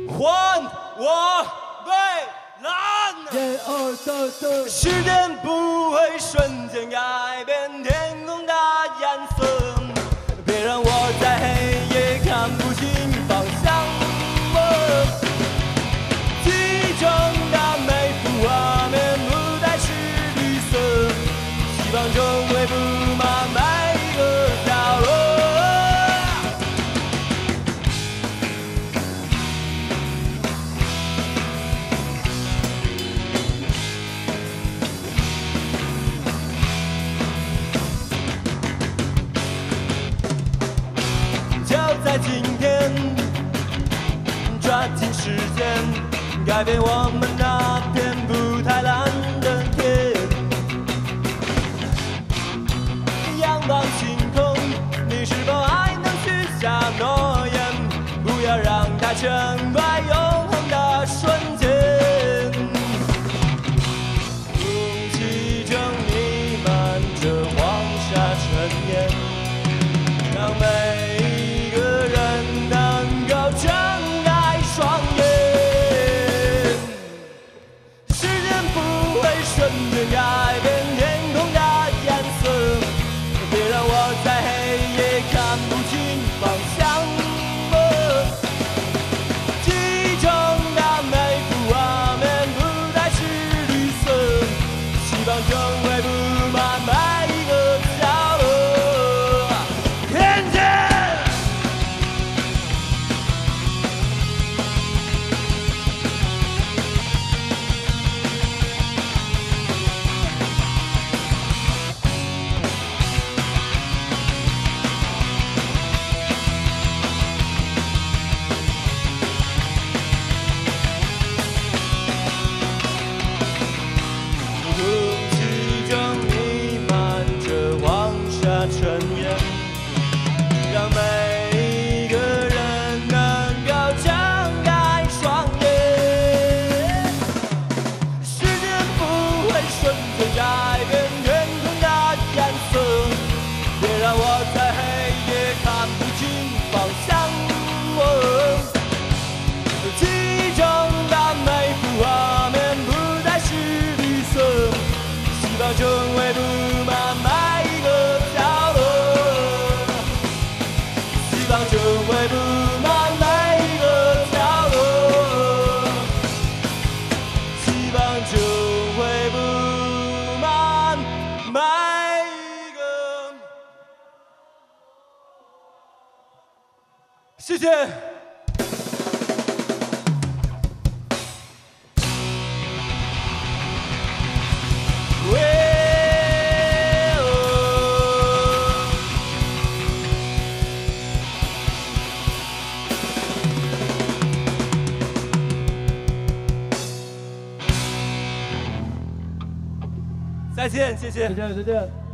还我蔚蓝。时间不会瞬间改变天空的颜色，别让我在黑夜看不清方向。记忆中的每幅画面不再是绿色，希望中会布满每一个角落。就在今天，抓紧时间，改变我们那片不太蓝的天。仰望星空，你是否还能许下诺言？不要让它成为永恒的瞬间。空气中弥漫着黄沙尘烟，让每一个人能够睁开双眼。时间不会瞬间改变天空的颜色，别让我在黑夜看不清方向。记忆中的每幅画面不再是绿色，希望中会布满每一个角落。天见。空气中弥漫着黄沙尘烟，让每一个人能够睁开双眼。时间不会瞬间改变天空的颜色，别让我在黑夜看不清方向。记忆中的每幅画面不再是绿色，希望中会布满每一个角落。希望中会布满每一个角落。希望中会布满每一个。谢谢。再见，谢谢。 再见，再见。